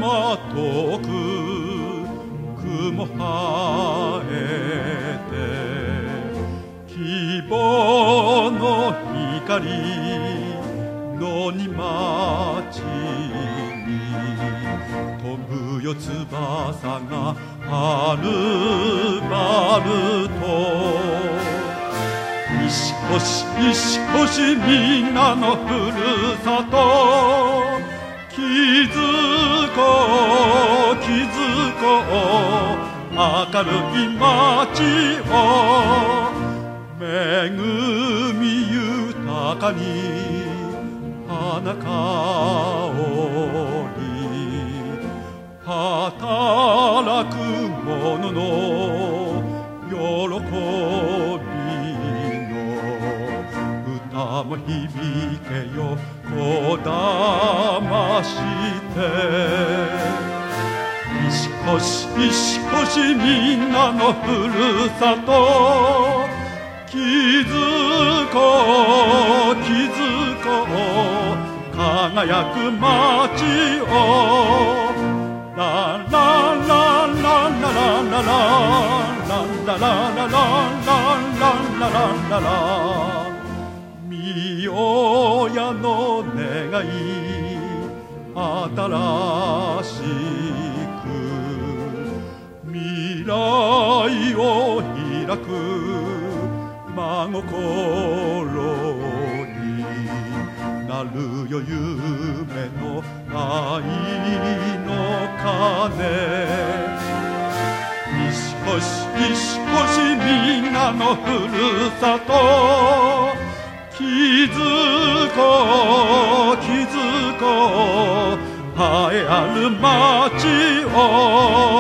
まとく雲生えて希望の光のに町に飛ぶよ翼がはるばると石越みんなのふるさと気づこう気づこう明るい街を恵み豊かに花香り働く者の喜び歌も響けよこだまして石越みんなのふるさと気づこう気づこう輝く街をララララララララララララララララララ御親の願い新しく未来を開く真心になるよ夢の愛の鐘石越みんなのふるさと気づこう気づこう栄えある街を